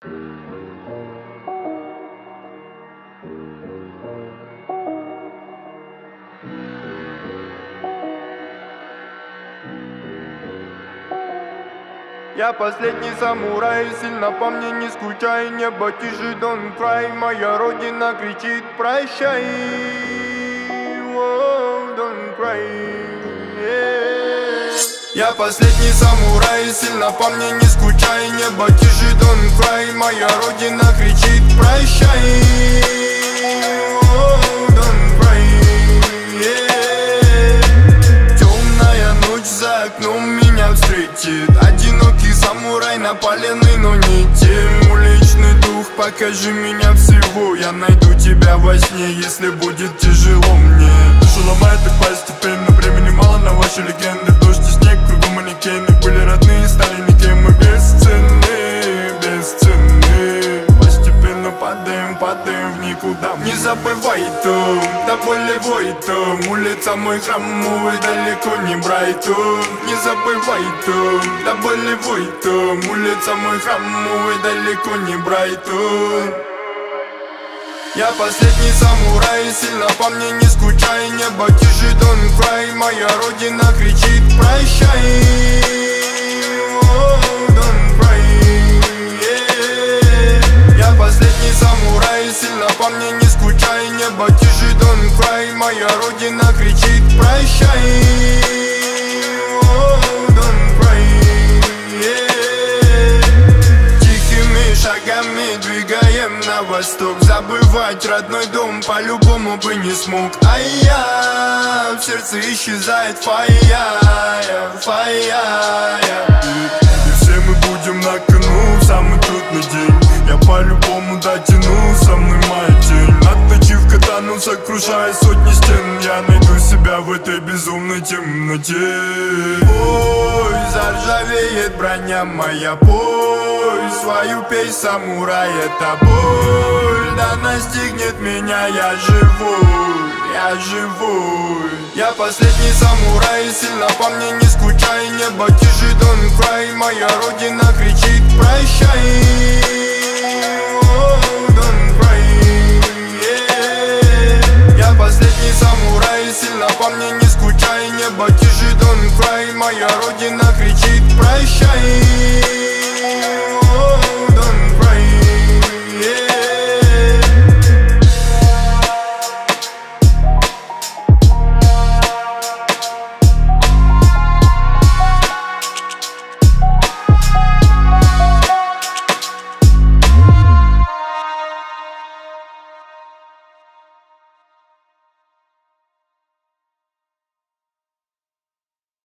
Я последний самурай, сильно по мне не скучай. Небо тише, don't cry. Моя родина кричит прощай. Oh, don't cry, yeah. Я последний самурай, сильно по мне не скучай. Небо тише, don't cry. Моя родина кричит прощай. Oh, don't cry, yeah. Темная ночь за окном меня встретит. Одинокий самурай, напаленный, но не тем. Уличный дух, покажи меня всего. Я найду тебя во сне, если будет тяжело мне. Душу ломает и постепенно, времени мало на ваши легенды. Дождь и снег, кругом манекены. Были родные, стали никем, мы бесценны, бесценны. Постепенно падаем, падаем в никуда. Не забывай то, да болевой то. Улица мой храм, мой далеко не Брайтон. Не забывай то, да болевой то. Улица мой храм, мой далеко не Брайтон. Я последний самурай, сильно по мне не скучай. Небо тише, don't cry. Моя родина кричит прощай. Oh, don't cry, yeah. Я последний самурай, сильно по мне не скучай. Небо тише, don't cry. Моя родина кричит прощай. Oh, don't cry, yeah. Тихими шагами двигаем на восток. Забывать родной дом по-любому бы не смог. А я в сердце исчезает фая, фая. И все мы будем на кону в самый трудный день. Я по-любому дотяну, со мной моя тень. Отточив катану, сокрушая сотни стен. Я найду себя в этой безумной темноте. Ой, заржавеет броня моя, пой свою песнь, самурай, это боль. Да настигнет меня, я живой, я живой. Я последний самурай, сильно по мне не скучай. Небо тише, don't cry. Моя родина кричит прощай.